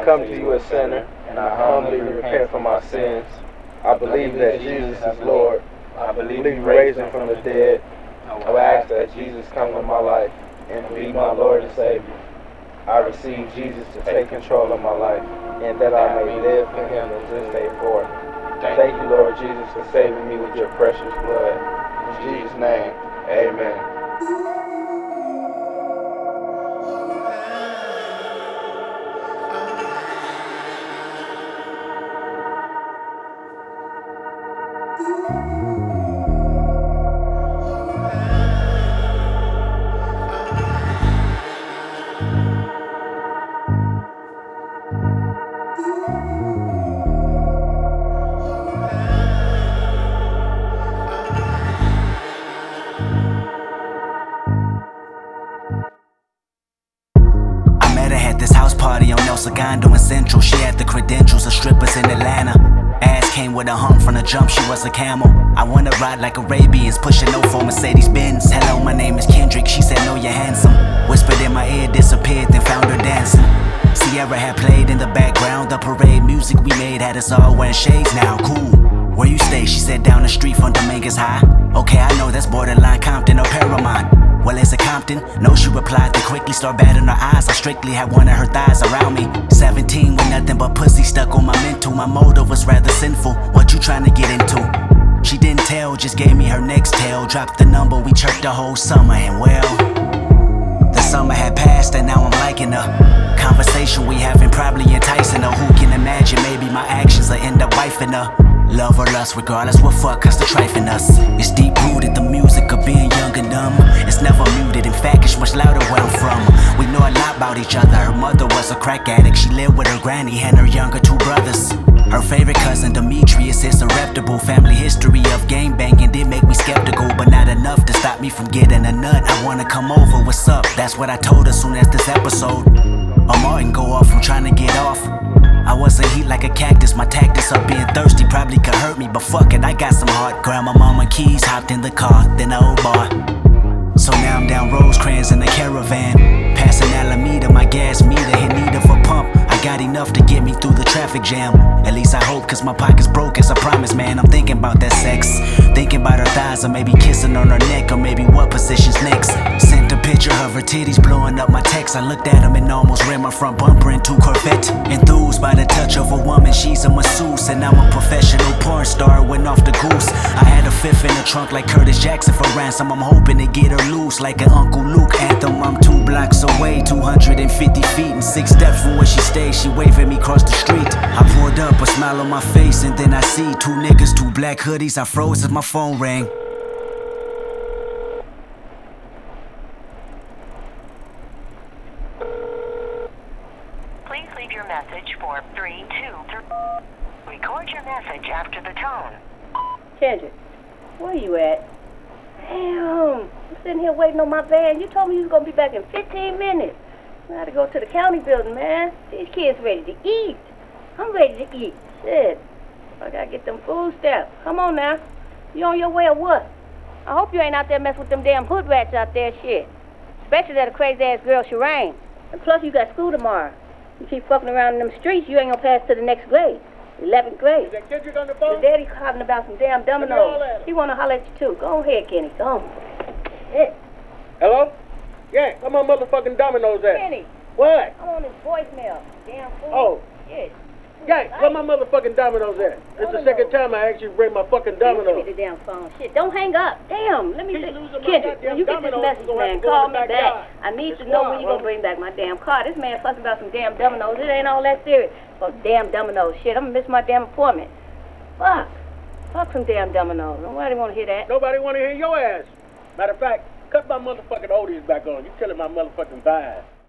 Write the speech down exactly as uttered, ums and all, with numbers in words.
come to you a sinner, and I humbly repent for my sins. I believe that Jesus is Lord. I believe you raised him from the dead. I will ask that Jesus come to my life and be my Lord and Savior. I receive Jesus to take control of my life, and that I may live for him in this day forth. Thank you, Lord Jesus, for saving me with your precious blood. In Jesus' name, amen. This house party on El Segundo in Central. She had the credentials of strippers in Atlanta. Ass came with a hump from the jump, she was a camel. I wanna ride like Arabians, pushing no for Mercedes Benz. Hello, my name is Kendrick, she said no, you're handsome. Whispered in my ear, disappeared, then found her dancing. Sierra had played in the background, the parade music we made had us all wearing shades now, cool. Where you stay? She said down the street from Dominguez High. Okay, I know that's borderline Compton or Paramount. Well, is it Compton? No, she replied to quickly start batting her eyes. I strictly had one of her thighs around me. seventeen with nothing but pussy stuck on my mental. My motive was rather sinful. What you trying to get into? She didn't tell, just gave me her next tale. Dropped the number, we chirped the whole summer, and well, the summer had passed and now I'm liking her. Conversation we having probably enticing her. Who can imagine? Maybe my actions will end up wifing her. Love or lust, regardless what fuck us to trifling us. It's deep rooted, the music of being young and dumb. It's never muted, in fact it's much louder where I'm from. We know a lot about each other. Her mother was a crack addict. She lived with her granny and her younger two brothers. Her favorite cousin Demetrius is a reputable. Family history of game banging did make me skeptical, but not enough to stop me from getting a nut. I wanna come over, what's up? That's what I told her soon as this episode of Martin go off. I'm trying to get off. I wasn't heat like a cactus, my tactics of being thirsty probably could hurt me, but fuck it, I got some heart. Grandma, mama, keys, hopped in the car, then the old bar. So now I'm down Rosecrans in the caravan, passing Alameda, my gas meter in need of a pump. I got enough to get me through the traffic jam. At least I hope, cause my pocket's broke as I promise, man. I'm thinking about that sex, thinking about her thighs, or maybe kissing on her neck, or maybe what position's next. Sent a picture of her titties blowing up my text. I looked at them and almost ran my front bumper into Corvette. Enthused by the touch of a woman, she's a masseuse, and I'm a professional porn star, went off the goose. I had a fifth in the trunk like Curtis Jackson for ransom. I'm hoping to get her loose like an Uncle Luke anthem. I'm two blocks away, two hundred fifty feet, and six steps from where she stays. She waved at me across the street. I pulled up, a smile on my face, and then I see two niggas, two black hoodies. I froze as my phone rang. Please leave your message for three two three. Record your message after the tone. Kendrick, where you at? Damn, I'm sitting here waiting on my van. You told me you was gonna be back in fifteen minutes. I gotta go to the county building, man. These kids ready to eat. I'm ready to eat. Shit. I gotta get them food stamps. Come on now. You on your way or what? I hope you ain't out there messing with them damn hood rats out there, shit. Especially that crazy ass girl, Shireen. And plus you got school tomorrow. You keep fucking around in them streets, you ain't gonna pass to the next grade. eleventh grade. Is that Kendrick on the phone? His daddy calling about some damn dominoes. He wanna holler at you too. Go ahead, Kenny. Go on. Shit. Hello? Yeah, where my motherfucking dominoes at? Kenny. What? I'm on his voicemail. Damn fool. Oh. Shit. Yeah, where my motherfucking dominoes at? It's the second time I asked you to bring my fucking Give me dominoes. the damn phone. Shit, don't hang up. Damn, let me Keep see. losing my Kendrick, goddamn when you get this dominoes, message, we're gonna have man, to go in call the me backyard. back. I need It's to know when wild, you gonna huh? bring back my damn car. This man fussing about some damn dominoes. It ain't all that serious. Oh, damn dominoes. Shit, I'm gonna miss my damn appointment. Fuck. Fuck some damn dominoes. Nobody wanna hear that. Nobody want to hear your ass. Matter of fact, cut my motherfucking oldies back on. You killing my motherfucking vibe.